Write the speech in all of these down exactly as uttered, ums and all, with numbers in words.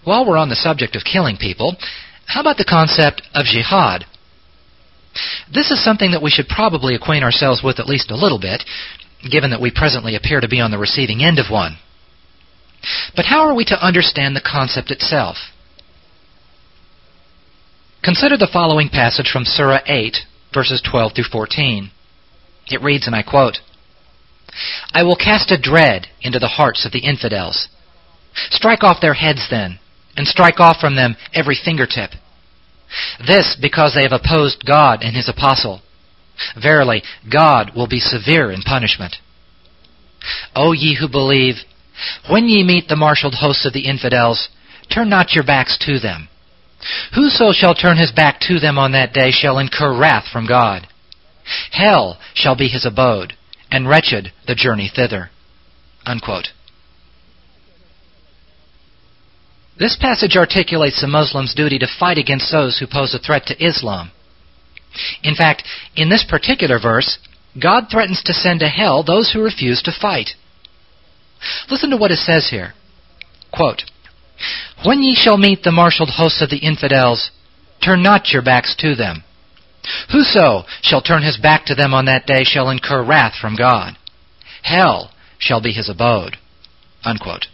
While we're on the subject of killing people, how about the concept of jihad? This is something that we should probably acquaint ourselves with at least a little bit, given that we presently appear to be on the receiving end of one. But how are we to understand the concept itself? Consider the following passage from Surah eight, verses twelve through fourteen. It reads, and I quote, "I will cast a dread into the hearts of the infidels. Strike off their heads then, and strike off from them every fingertip. This because they have opposed God and His apostle. Verily, God will be severe in punishment. O ye who believe, when ye meet the marshaled hosts of the infidels, turn not your backs to them. Whoso shall turn his back to them on that day shall incur wrath from God. Hell shall be his abode, and wretched the journey thither." Unquote. This passage articulates the Muslim's duty to fight against those who pose a threat to Islam. In fact, in this particular verse, God threatens to send to hell those who refuse to fight. Listen to what it says here. Quote, "When ye shall meet the marshaled hosts of the infidels, turn not your backs to them. Whoso shall turn his back to them on that day shall incur wrath from God. Hell shall be his abode." Unquote.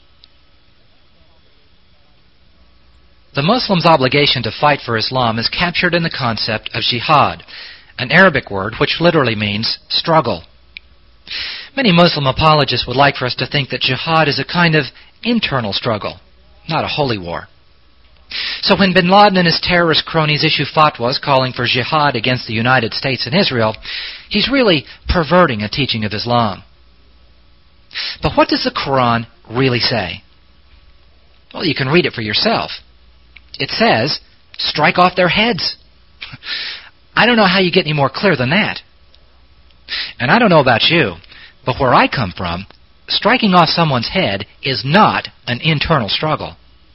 The Muslim's obligation to fight for Islam is captured in the concept of jihad, an Arabic word which literally means struggle. Many Muslim apologists would like for us to think that jihad is a kind of internal struggle, not a holy war. So when bin Laden and his terrorist cronies issue fatwas calling for jihad against the United States and Israel, he's really perverting a teaching of Islam. But what does the Quran really say? Well, you can read it for yourself. It says, strike off their heads. I don't know how you get any more clear than that. And I don't know about you, but where I come from, striking off someone's head is not an internal struggle.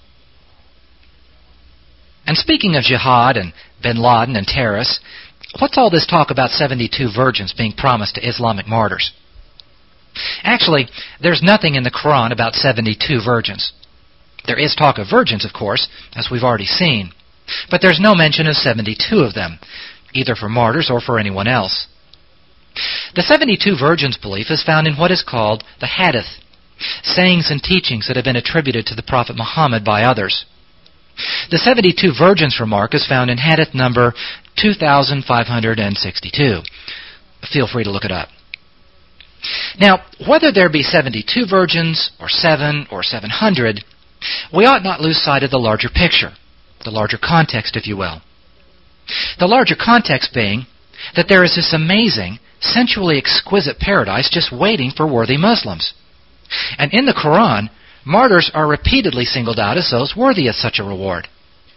And speaking of jihad and bin Laden and terrorists, what's all this talk about seventy-two virgins being promised to Islamic martyrs? Actually, there's nothing in the Quran about seventy-two virgins. There is talk of virgins, of course, as we've already seen. But there's no mention of seventy-two of them, either for martyrs or for anyone else. The seventy-two virgins belief is found in what is called the Hadith, sayings and teachings that have been attributed to the Prophet Muhammad by others. The seventy-two virgins remark is found in Hadith number two thousand five hundred sixty-two. Feel free to look it up. Now, whether there be seventy-two virgins, or seven, or seven hundred, we ought not lose sight of the larger picture, the larger context, if you will. The larger context being that there is this amazing, sensually exquisite paradise just waiting for worthy Muslims. And in the Quran, martyrs are repeatedly singled out as those worthy of such a reward.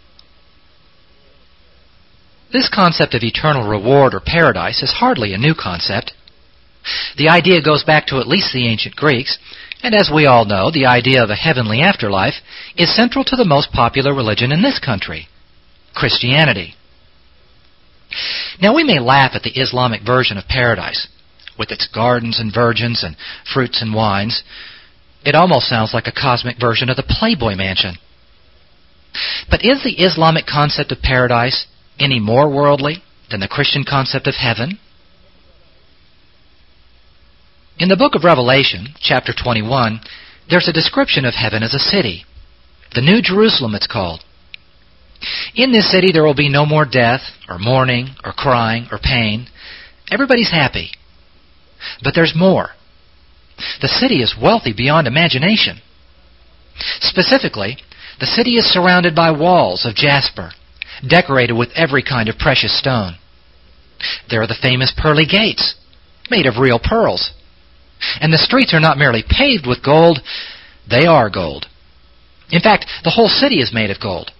This concept of eternal reward or paradise is hardly a new concept. The idea goes back to at least the ancient Greeks, and as we all know, the idea of a heavenly afterlife is central to the most popular religion in this country, Christianity. Now, we may laugh at the Islamic version of paradise, with its gardens and virgins and fruits and wines. It almost sounds like a cosmic version of the Playboy Mansion. But is the Islamic concept of paradise any more worldly than the Christian concept of heaven? In the book of Revelation, chapter twenty-one, there's a description of heaven as a city. The New Jerusalem, it's called. In this city there will be no more death, or mourning, or crying, or pain. Everybody's happy. But there's more. The city is wealthy beyond imagination. Specifically, the city is surrounded by walls of jasper, decorated with every kind of precious stone. There are the famous pearly gates, made of real pearls. And the streets are not merely paved with gold, they are gold. In fact, the whole city is made of gold.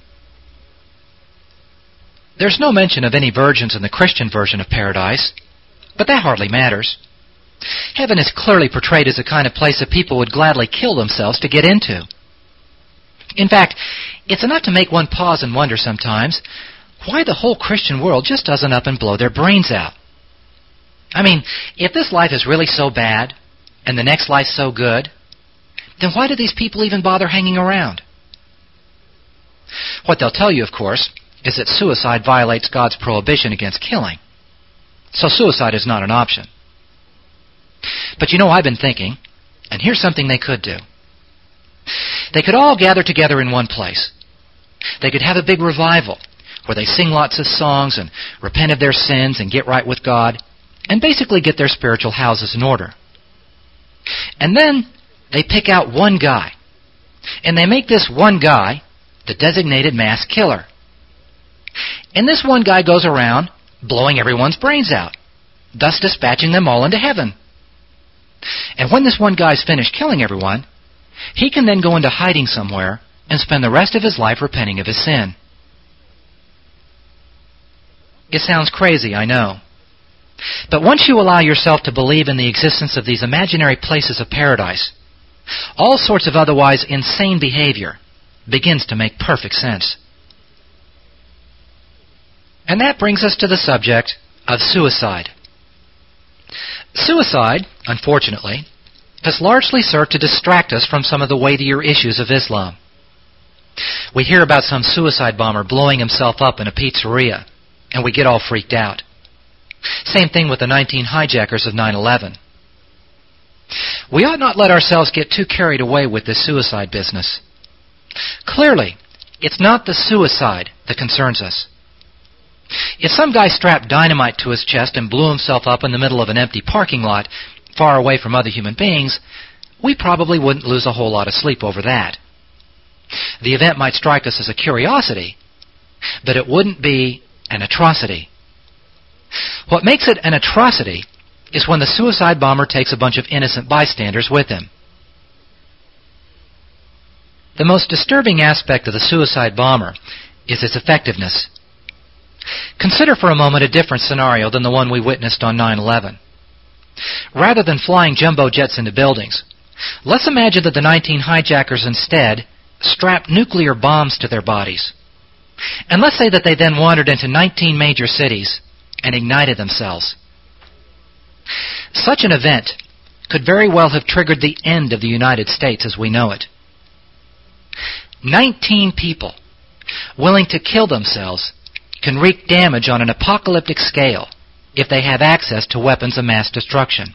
There's no mention of any virgins in the Christian version of paradise, but that hardly matters. Heaven is clearly portrayed as a kind of place that people would gladly kill themselves to get into. In fact, it's enough to make one pause and wonder sometimes why the whole Christian world just doesn't up and blow their brains out. I mean, if this life is really so bad, and the next life so good, then why do these people even bother hanging around? What they'll tell you, of course, is that suicide violates God's prohibition against killing. So suicide is not an option. But you know, I've been thinking, and here's something they could do. They could all gather together in one place. They could have a big revival where they sing lots of songs and repent of their sins and get right with God and basically get their spiritual houses in order. And then they pick out one guy, and they make this one guy the designated mass killer. And this one guy goes around blowing everyone's brains out, thus dispatching them all into heaven. And when this one guy's finished killing everyone, he can then go into hiding somewhere and spend the rest of his life repenting of his sin. It sounds crazy, I know. But once you allow yourself to believe in the existence of these imaginary places of paradise, all sorts of otherwise insane behavior begins to make perfect sense. And that brings us to the subject of suicide. Suicide, unfortunately, has largely served to distract us from some of the weightier issues of Islam. We hear about some suicide bomber blowing himself up in a pizzeria, and we get all freaked out. Same thing with the nineteen hijackers of nine eleven. We ought not let ourselves get too carried away with this suicide business. Clearly, it's not the suicide that concerns us. If some guy strapped dynamite to his chest and blew himself up in the middle of an empty parking lot, far away from other human beings, we probably wouldn't lose a whole lot of sleep over that. The event might strike us as a curiosity, but it wouldn't be an atrocity. What makes it an atrocity is when the suicide bomber takes a bunch of innocent bystanders with him. The most disturbing aspect of the suicide bomber is its effectiveness. Consider for a moment a different scenario than the one we witnessed on nine eleven. Rather than flying jumbo jets into buildings, let's imagine that the nineteen hijackers instead strapped nuclear bombs to their bodies. And let's say that they then wandered into nineteen major cities and ignited themselves. Such an event could very well have triggered the end of the United States as we know it. Nineteen people willing to kill themselves can wreak damage on an apocalyptic scale if they have access to weapons of mass destruction.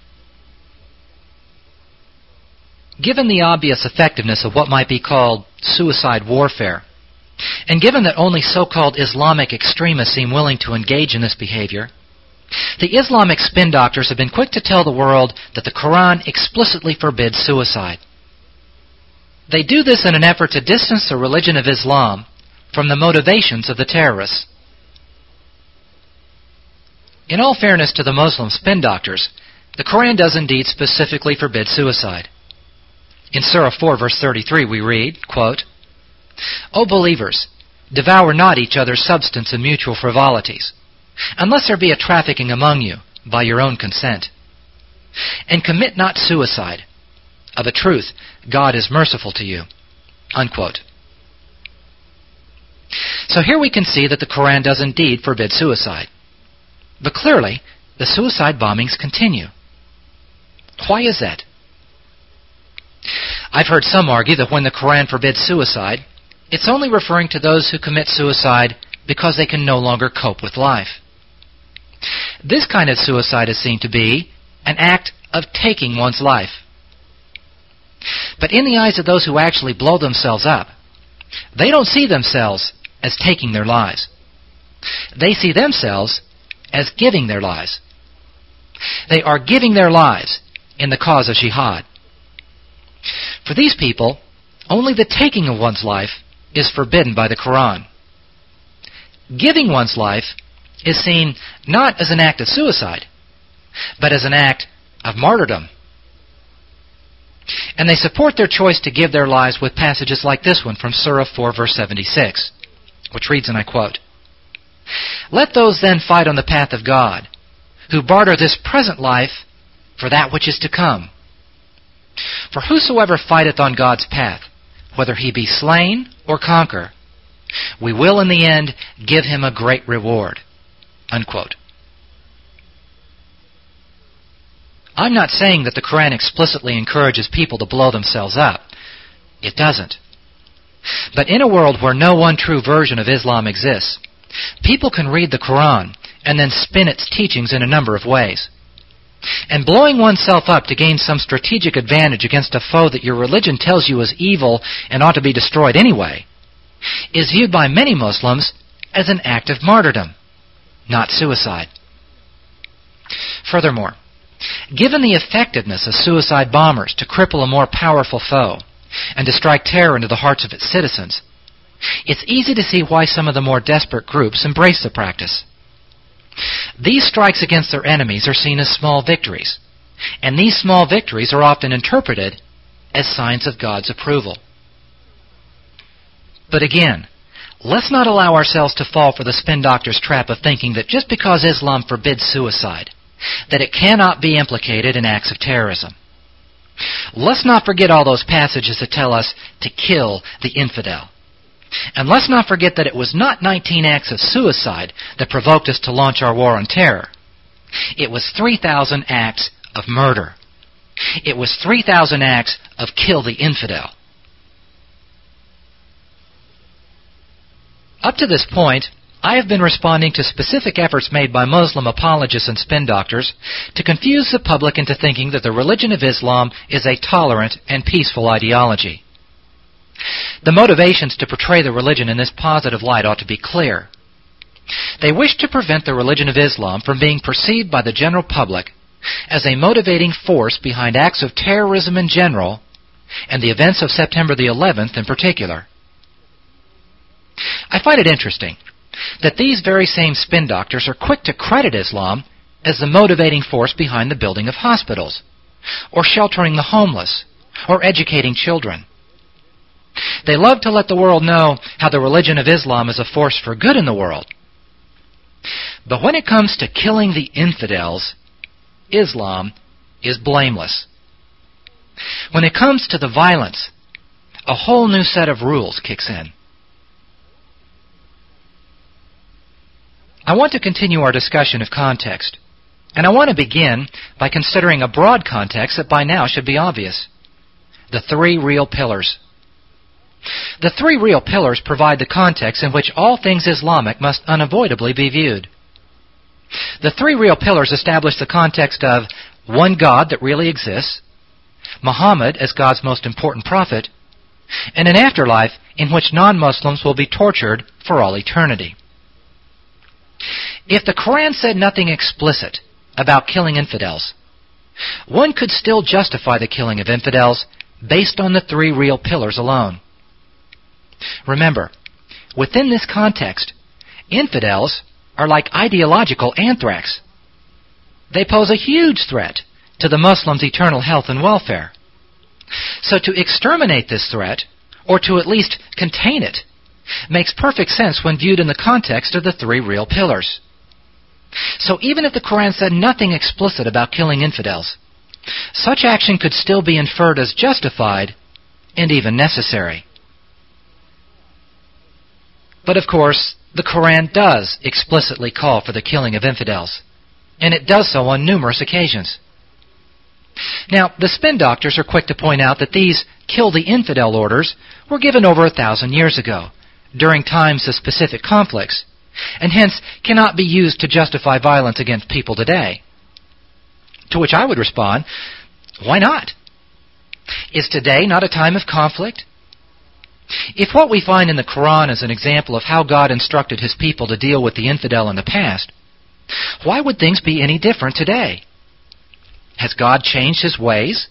Given the obvious effectiveness of what might be called suicide warfare, and given that only so-called Islamic extremists seem willing to engage in this behavior, the Islamic spin doctors have been quick to tell the world that the Quran explicitly forbids suicide. They do this in an effort to distance the religion of Islam from the motivations of the terrorists. In all fairness to the Muslim spin doctors, the Quran does indeed specifically forbid suicide. In Surah four, verse thirty-three, we read, quote, "O believers, devour not each other's substance in mutual frivolities, unless there be a trafficking among you by your own consent. And commit not suicide. Of a truth, God is merciful to you." Unquote. So here we can see that the Quran does indeed forbid suicide. But clearly, the suicide bombings continue. Why is that? I've heard some argue that when the Quran forbids suicide, it's only referring to those who commit suicide because they can no longer cope with life. This kind of suicide is seen to be an act of taking one's life. But in the eyes of those who actually blow themselves up, they don't see themselves as taking their lives. They see themselves as giving their lives. They are giving their lives in the cause of jihad. For these people, only the taking of one's life is forbidden by the Quran. Giving one's life is seen not as an act of suicide, but as an act of martyrdom. And they support their choice to give their lives with passages like this one from Surah four, verse seventy-six, which reads, and I quote, "Let those then fight on the path of God, who barter this present life for that which is to come. For whosoever fighteth on God's path, whether he be slain or conquer, we will in the end give him a great reward." Unquote. I'm not saying that the Quran explicitly encourages people to blow themselves up. It doesn't. But in a world where no one true version of Islam exists, people can read the Quran and then spin its teachings in a number of ways. And blowing oneself up to gain some strategic advantage against a foe that your religion tells you is evil and ought to be destroyed anyway is viewed by many Muslims as an act of martyrdom, not suicide. Furthermore, given the effectiveness of suicide bombers to cripple a more powerful foe and to strike terror into the hearts of its citizens, it's easy to see why some of the more desperate groups embrace the practice. These strikes against their enemies are seen as small victories, and these small victories are often interpreted as signs of God's approval. But again, let's not allow ourselves to fall for the spin doctor's trap of thinking that just because Islam forbids suicide, that it cannot be implicated in acts of terrorism. Let's not forget all those passages that tell us to kill the infidel. And let's not forget that it was not nineteen acts of suicide that provoked us to launch our war on terror. It was three thousand acts of murder. It was three thousand acts of kill the infidel. Up to this point, I have been responding to specific efforts made by Muslim apologists and spin doctors to confuse the public into thinking that the religion of Islam is a tolerant and peaceful ideology. The motivations to portray the religion in this positive light ought to be clear. They wish to prevent the religion of Islam from being perceived by the general public as a motivating force behind acts of terrorism in general and the events of September the eleventh in particular. I find it interesting that these very same spin doctors are quick to credit Islam as the motivating force behind the building of hospitals, or sheltering the homeless, or educating children. They love to let the world know how the religion of Islam is a force for good in the world. But when it comes to killing the infidels, Islam is blameless. When it comes to the violence, a whole new set of rules kicks in. I want to continue our discussion of context, and I want to begin by considering a broad context that by now should be obvious: the three real pillars. The three real pillars provide the context in which all things Islamic must unavoidably be viewed. The three real pillars establish the context of one God that really exists, Muhammad as God's most important prophet, and an afterlife in which non-Muslims will be tortured for all eternity. If the Quran said nothing explicit about killing infidels, one could still justify the killing of infidels based on the three real pillars alone. Remember, within this context, infidels are like ideological anthrax. They pose a huge threat to the Muslims' eternal health and welfare. So to exterminate this threat, or to at least contain it, makes perfect sense when viewed in the context of the three real pillars. So even if the Quran said nothing explicit about killing infidels, such action could still be inferred as justified and even necessary. But of course, the Quran does explicitly call for the killing of infidels, and it does so on numerous occasions. Now, the spin doctors are quick to point out that these kill the infidel orders were given over a thousand years ago, during times of specific conflicts, and hence cannot be used to justify violence against people today. To which I would respond, why not? Is today not a time of conflict? If what we find in the Quran is an example of how God instructed His people to deal with the infidel in the past, why would things be any different today? Has God changed His ways?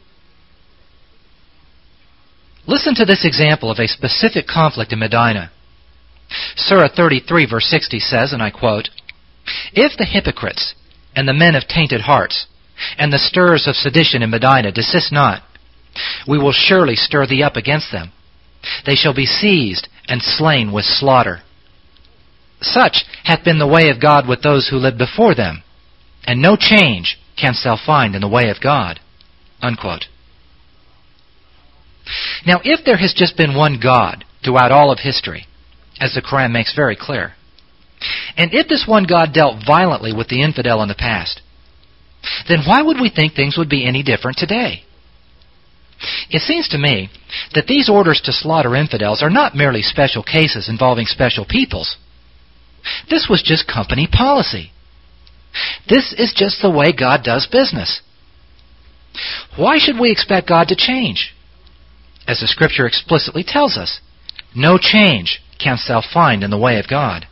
Listen to this example of a specific conflict in Medina. Surah thirty-three, verse sixty says, and I quote, "If the hypocrites and the men of tainted hearts and the stirrers of sedition in Medina desist not, we will surely stir thee up against them. They shall be seized and slain with slaughter. Such hath been the way of God with those who lived before them, and no change canst thou find in the way of God." Unquote. Now, if there has just been one God throughout all of history, as the Quran makes very clear, and if this one God dealt violently with the infidel in the past, then why would we think things would be any different today? It seems to me that these orders to slaughter infidels are not merely special cases involving special peoples. This was just company policy. This is just the way God does business. Why should we expect God to change? As the Scripture explicitly tells us, no change canst thou find in the way of God.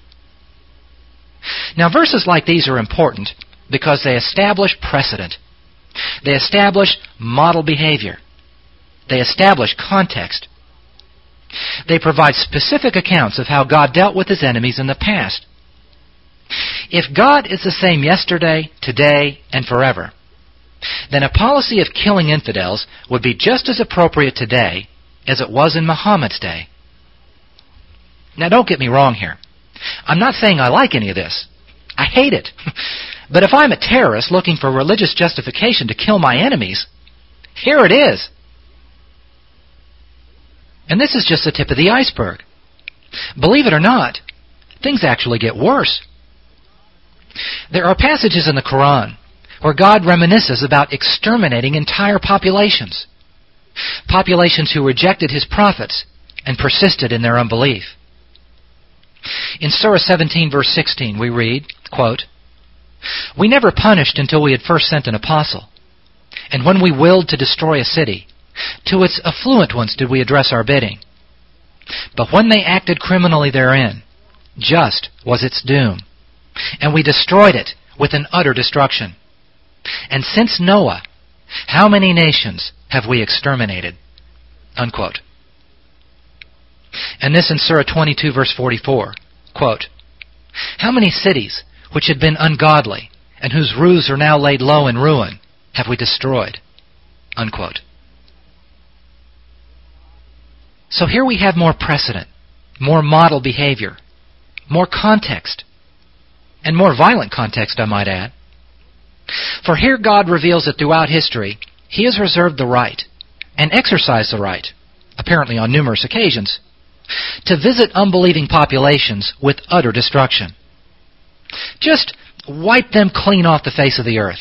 Now, verses like these are important because they establish precedent. They establish model behavior. They establish context. They provide specific accounts of how God dealt with His enemies in the past. If God is the same yesterday, today, and forever, then a policy of killing infidels would be just as appropriate today as it was in Muhammad's day. Now, don't get me wrong here. I'm not saying I like any of this. I hate it. But if I'm a terrorist looking for religious justification to kill my enemies, here it is. And this is just the tip of the iceberg. Believe it or not, things actually get worse. There are passages in the Quran where God reminisces about exterminating entire populations. Populations who rejected His prophets and persisted in their unbelief. In Surah seventeen, verse sixteen, we read, quote, "We never punished until we had first sent an apostle. And when we willed to destroy a city, to its affluent ones did we address our bidding. But when they acted criminally therein, just was its doom. And we destroyed it with an utter destruction. And since Noah, how many nations have we exterminated?" Unquote. And this in Surah twenty-two, verse forty-four, quote, "How many cities which had been ungodly and whose roofs are now laid low in ruin have we destroyed?" Unquote. So here we have more precedent, more model behavior, more context, and more violent context, I might add. For here God reveals that throughout history, He has reserved the right, and exercised the right, apparently on numerous occasions, to visit unbelieving populations with utter destruction. Just wipe them clean off the face of the earth.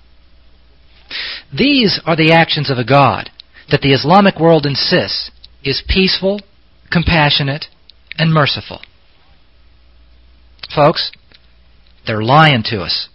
These are the actions of a God that the Islamic world insists is peaceful, compassionate, and merciful. Folks, they're lying to us.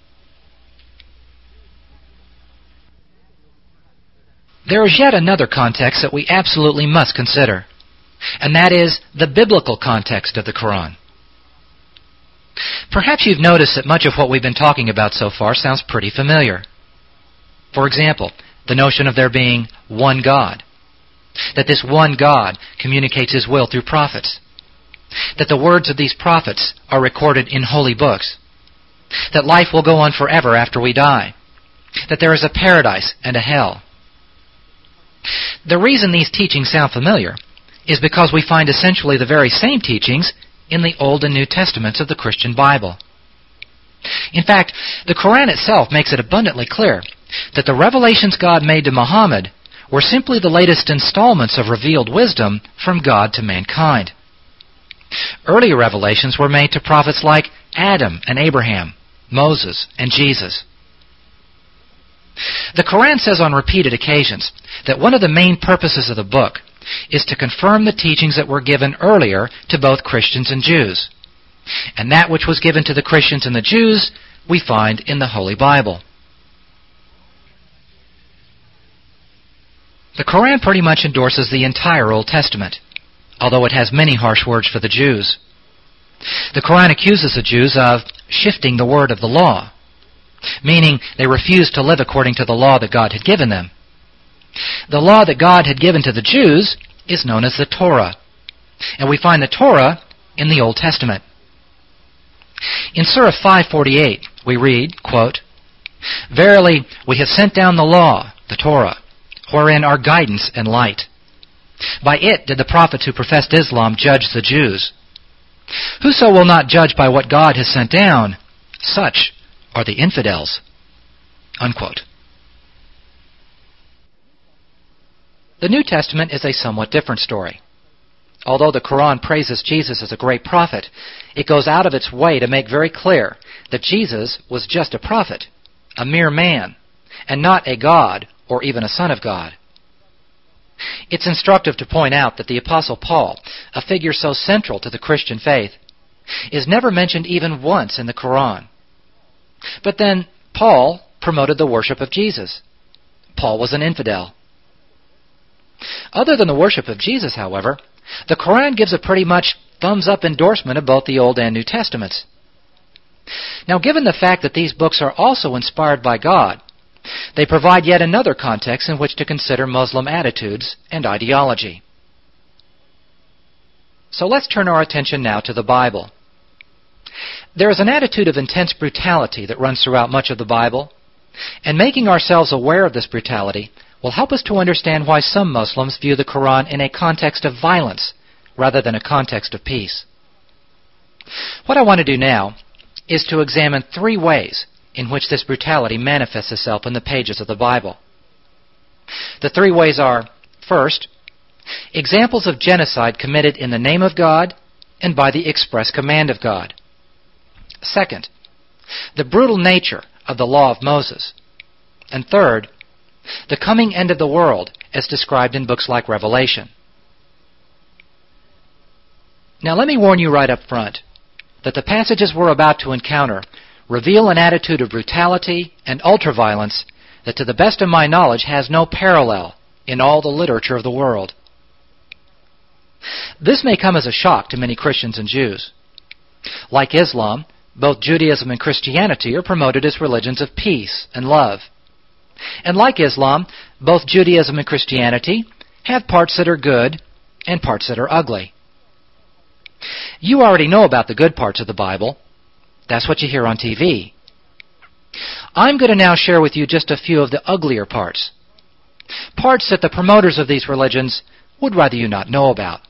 There is yet another context that we absolutely must consider, and that is the biblical context of the Quran. Perhaps you've noticed that much of what we've been talking about so far sounds pretty familiar. For example, the notion of there being one God, that this one God communicates His will through prophets, that the words of these prophets are recorded in holy books, that life will go on forever after we die, that there is a paradise and a hell. The reason these teachings sound familiar is because we find essentially the very same teachings in the Old and New Testaments of the Christian Bible. In fact, the Quran itself makes it abundantly clear that the revelations God made to Muhammad were simply the latest installments of revealed wisdom from God to mankind. Earlier revelations were made to prophets like Adam and Abraham, Moses and Jesus. The Quran says on repeated occasions that one of the main purposes of the book is to confirm the teachings that were given earlier to both Christians and Jews. And that which was given to the Christians and the Jews we find in the Holy Bible. The Quran pretty much endorses the entire Old Testament, although it has many harsh words for the Jews. The Quran accuses the Jews of shifting the word of the law, meaning they refused to live according to the law that God had given them. The law that God had given to the Jews is known as the Torah, and we find the Torah in the Old Testament. In Surah five forty-eight, we read, quote, "Verily, we have sent down the law, the Torah, wherein are guidance and light. By it did the prophets who professed Islam judge the Jews. Whoso will not judge by what God has sent down, such are the infidels." Unquote. The New Testament is a somewhat different story. Although the Quran praises Jesus as a great prophet, it goes out of its way to make very clear that Jesus was just a prophet, a mere man, and not a God or even a son of God. It's instructive to point out that the Apostle Paul, a figure so central to the Christian faith, is never mentioned even once in the Quran. But then, Paul promoted the worship of Jesus. Paul was an infidel. Other than the worship of Jesus, however, the Quran gives a pretty much thumbs-up endorsement of both the Old and New Testaments. Now, given the fact that these books are also inspired by God, they provide yet another context in which to consider Muslim attitudes and ideology. So let's turn our attention now to the Bible. There is an attitude of intense brutality that runs throughout much of the Bible, and making ourselves aware of this brutality will help us to understand why some Muslims view the Quran in a context of violence rather than a context of peace. What I want to do now is to examine three ways in which this brutality manifests itself in the pages of the Bible. The three ways are, first, examples of genocide committed in the name of God and by the express command of God. Second, the brutal nature of the law of Moses. And third, the coming end of the world as described in books like Revelation. Now let me warn you right up front that the passages we're about to encounter reveal an attitude of brutality and ultraviolence that, to the best of my knowledge, has no parallel in all the literature of the world. This may come as a shock to many Christians and Jews. Like Islam, both Judaism and Christianity are promoted as religions of peace and love. And like Islam, both Judaism and Christianity have parts that are good and parts that are ugly. You already know about the good parts of the Bible. That's what you hear on T V. I'm going to now share with you just a few of the uglier parts. Parts that the promoters of these religions would rather you not know about.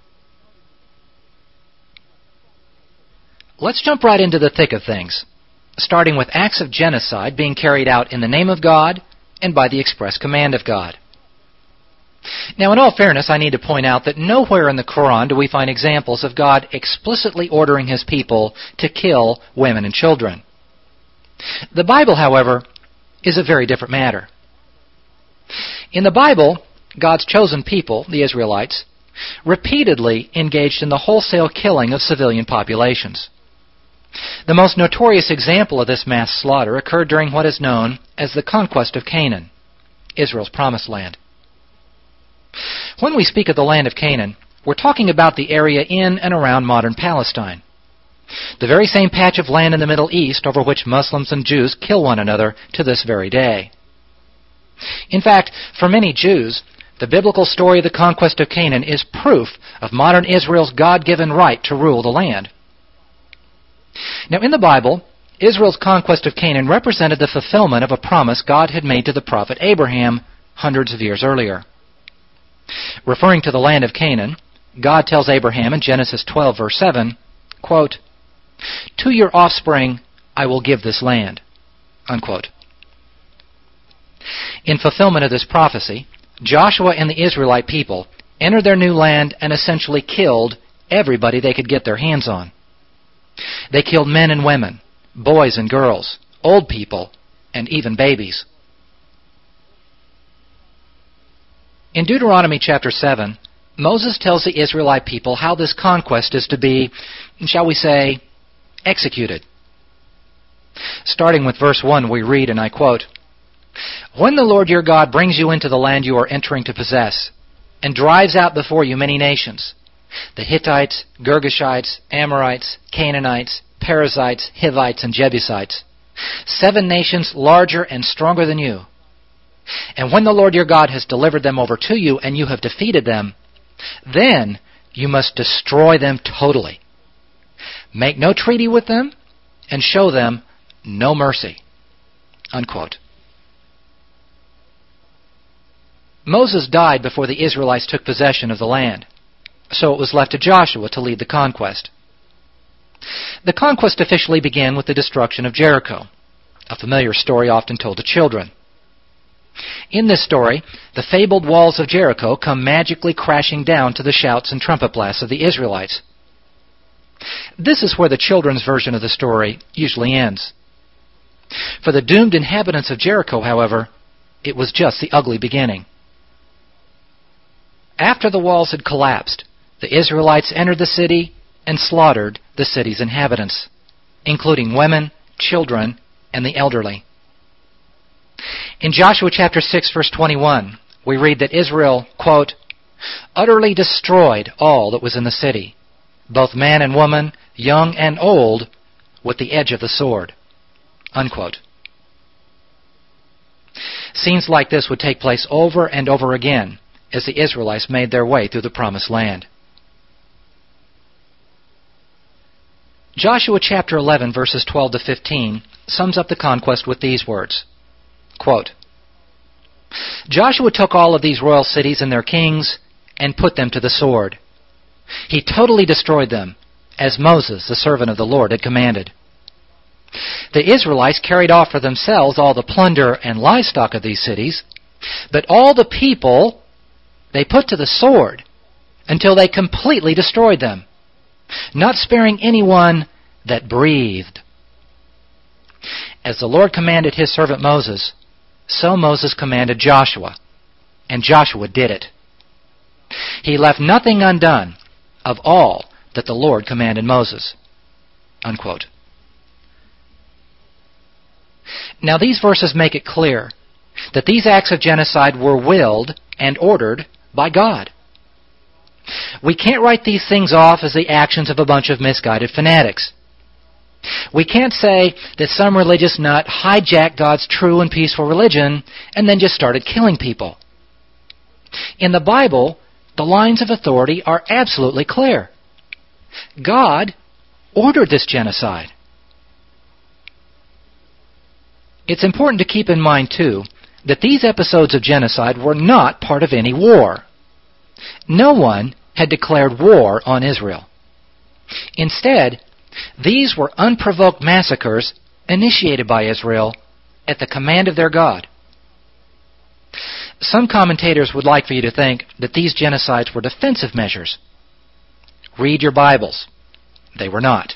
Let's jump right into the thick of things, starting with acts of genocide being carried out in the name of God and by the express command of God. Now, in all fairness, I need to point out that nowhere in the Quran do we find examples of God explicitly ordering His people to kill women and children. The Bible, however, is a very different matter. In the Bible, God's chosen people, the Israelites, repeatedly engaged in the wholesale killing of civilian populations. The most notorious example of this mass slaughter occurred during what is known as the conquest of Canaan, Israel's promised land. When we speak of the land of Canaan, we're talking about the area in and around modern Palestine, the very same patch of land in the Middle East over which Muslims and Jews kill one another to this very day. In fact, for many Jews, the biblical story of the conquest of Canaan is proof of modern Israel's God-given right to rule the land. Now, in the Bible, Israel's conquest of Canaan represented the fulfillment of a promise God had made to the prophet Abraham hundreds of years earlier. Referring to the land of Canaan, God tells Abraham in Genesis twelve, verse seven, quote, "To your offspring I will give this land," unquote. In fulfillment of this prophecy, Joshua and the Israelite people entered their new land and essentially killed everybody they could get their hands on. They killed men and women, boys and girls, old people, and even babies. In Deuteronomy chapter seven, Moses tells the Israelite people how this conquest is to be, shall we say, executed. Starting with verse one, we read, and I quote, "When the Lord your God brings you into the land you are entering to possess, and drives out before you many nations, the Hittites, Girgashites, Amorites, Canaanites, Perizzites, Hivites, and Jebusites, seven nations larger and stronger than you. And when the Lord your God has delivered them over to you and you have defeated them, then you must destroy them totally. Make no treaty with them and show them no mercy." Unquote. Moses died before the Israelites took possession of the land, so it was left to Joshua to lead the conquest. The conquest officially began with the destruction of Jericho, a familiar story often told to children. In this story, the fabled walls of Jericho come magically crashing down to the shouts and trumpet blasts of the Israelites. This is where the children's version of the story usually ends. For the doomed inhabitants of Jericho, however, it was just the ugly beginning. After the walls had collapsed, the Israelites entered the city and slaughtered the city's inhabitants, including women, children, and the elderly. In Joshua chapter six, verse twenty-one, we read that Israel, quote, utterly destroyed all that was in the city, both man and woman, young and old, with the edge of the sword, unquote. Scenes like this would take place over and over again as the Israelites made their way through the Promised Land. Joshua chapter eleven, verses twelve to fifteen, sums up the conquest with these words, quote, Joshua took all of these royal cities and their kings and put them to the sword. He totally destroyed them, as Moses, the servant of the Lord, had commanded. The Israelites carried off for themselves all the plunder and livestock of these cities, but all the people they put to the sword until they completely destroyed them, not sparing anyone that breathed. As the Lord commanded his servant Moses, so Moses commanded Joshua, and Joshua did it. He left nothing undone of all that the Lord commanded Moses, unquote. Now these verses make it clear that these acts of genocide were willed and ordered by God. We can't write these things off as the actions of a bunch of misguided fanatics. We can't say that some religious nut hijacked God's true and peaceful religion and then just started killing people. In the Bible, the lines of authority are absolutely clear. God ordered this genocide. It's important to keep in mind, too, that these episodes of genocide were not part of any war. No one had declared war on Israel. Instead, these were unprovoked massacres initiated by Israel at the command of their God. Some commentators would like for you to think that these genocides were defensive measures. Read your Bibles. They were not.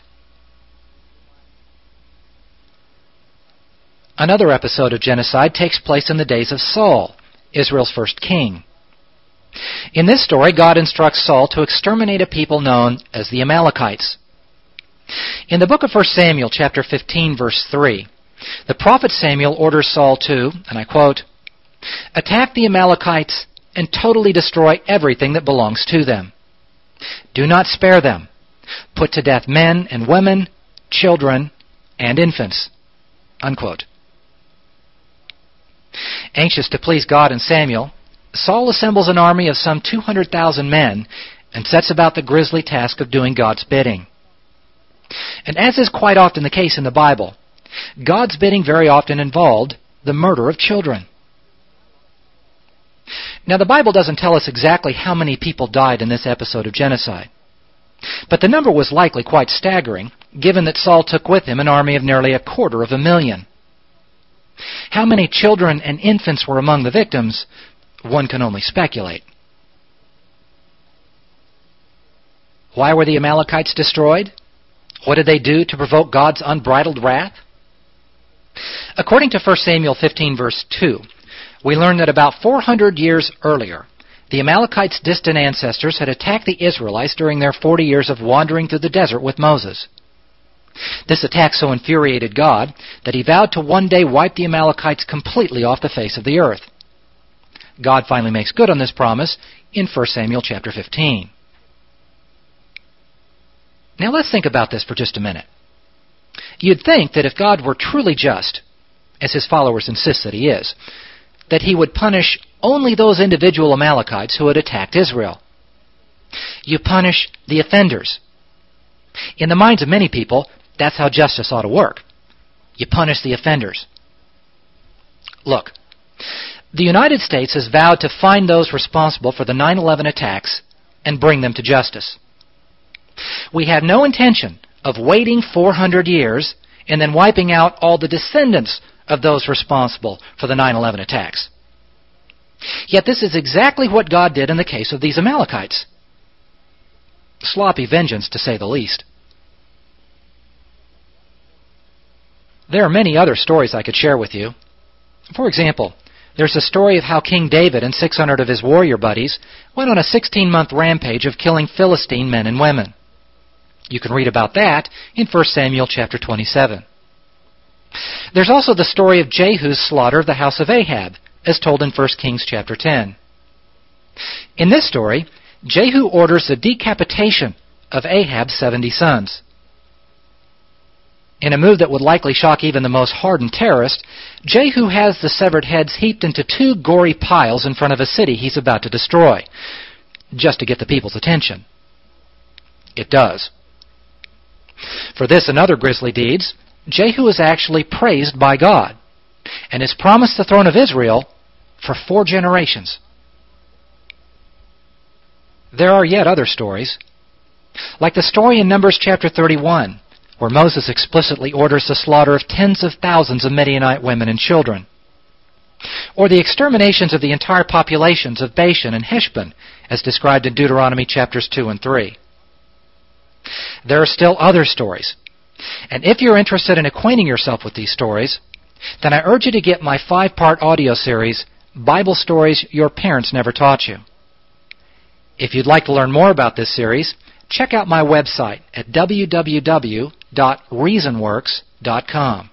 Another episode of genocide takes place in the days of Saul, Israel's first king. In this story, God instructs Saul to exterminate a people known as the Amalekites. In the book of First Samuel, chapter fifteen, verse three, the prophet Samuel orders Saul to, and I quote, attack the Amalekites and totally destroy everything that belongs to them. Do not spare them. Put to death men and women, children, and infants, unquote. Anxious to please God and Samuel, Saul assembles an army of some two hundred thousand men and sets about the grisly task of doing God's bidding. And as is quite often the case in the Bible, God's bidding very often involved the murder of children. Now, the Bible doesn't tell us exactly how many people died in this episode of genocide, but the number was likely quite staggering, given that Saul took with him an army of nearly a quarter of a million. How many children and infants were among the victims, one can only speculate. Why were the Amalekites destroyed? What did they do to provoke God's unbridled wrath? According to First Samuel fifteen, verse two, we learn that about four hundred years earlier, the Amalekites' distant ancestors had attacked the Israelites during their forty years of wandering through the desert with Moses. This attack so infuriated God that he vowed to one day wipe the Amalekites completely off the face of the earth. God finally makes good on this promise in First Samuel chapter fifteen. Now let's think about this for just a minute. You'd think that if God were truly just, as his followers insist that he is, that he would punish only those individual Amalekites who had attacked Israel. You punish the offenders. In the minds of many people, that's how justice ought to work. You punish the offenders. Look, the United States has vowed to find those responsible for the nine eleven attacks and bring them to justice. We have no intention of waiting four hundred years and then wiping out all the descendants of those responsible for the nine eleven attacks. Yet this is exactly what God did in the case of these Amalekites. Sloppy vengeance, to say the least. There are many other stories I could share with you. For example, There's a story of how King David and six hundred of his warrior buddies went on a sixteen-month rampage of killing Philistine men and women. You can read about that in First Samuel chapter twenty-seven. There's also the story of Jehu's slaughter of the house of Ahab, as told in First Kings chapter ten. In this story, Jehu orders the decapitation of Ahab's seventy sons. In a move that would likely shock even the most hardened terrorist, Jehu has the severed heads heaped into two gory piles in front of a city he's about to destroy, just to get the people's attention. It does. For this and other grisly deeds, Jehu is actually praised by God and is promised the throne of Israel for four generations. There are yet other stories, like the story in Numbers chapter thirty-one, where Moses explicitly orders the slaughter of tens of thousands of Midianite women and children, or the exterminations of the entire populations of Bashan and Heshbon, as described in Deuteronomy chapters two and three. There are still other stories, and if you're interested in acquainting yourself with these stories, then I urge you to get my five-part audio series, Bible Stories Your Parents Never Taught You. If you'd like to learn more about this series, check out my website at w w w dot reasonworks dot com.